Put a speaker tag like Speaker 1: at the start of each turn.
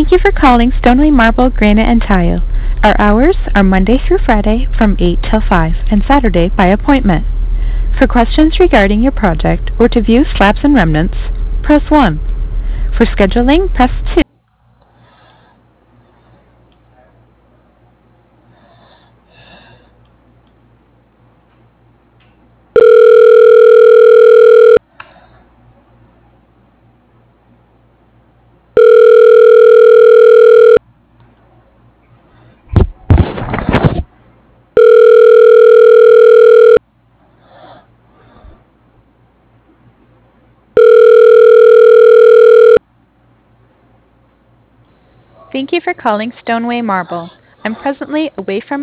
Speaker 1: Thank you for calling Stoneway Marble, Granite, and Tile. Our hours are Monday through Friday from 8 till 5 and Saturday by appointment. For questions regarding your project or to view slabs and remnants, press 1. For scheduling, press 2. Thank you for calling Stoneway Marble. I'm presently away from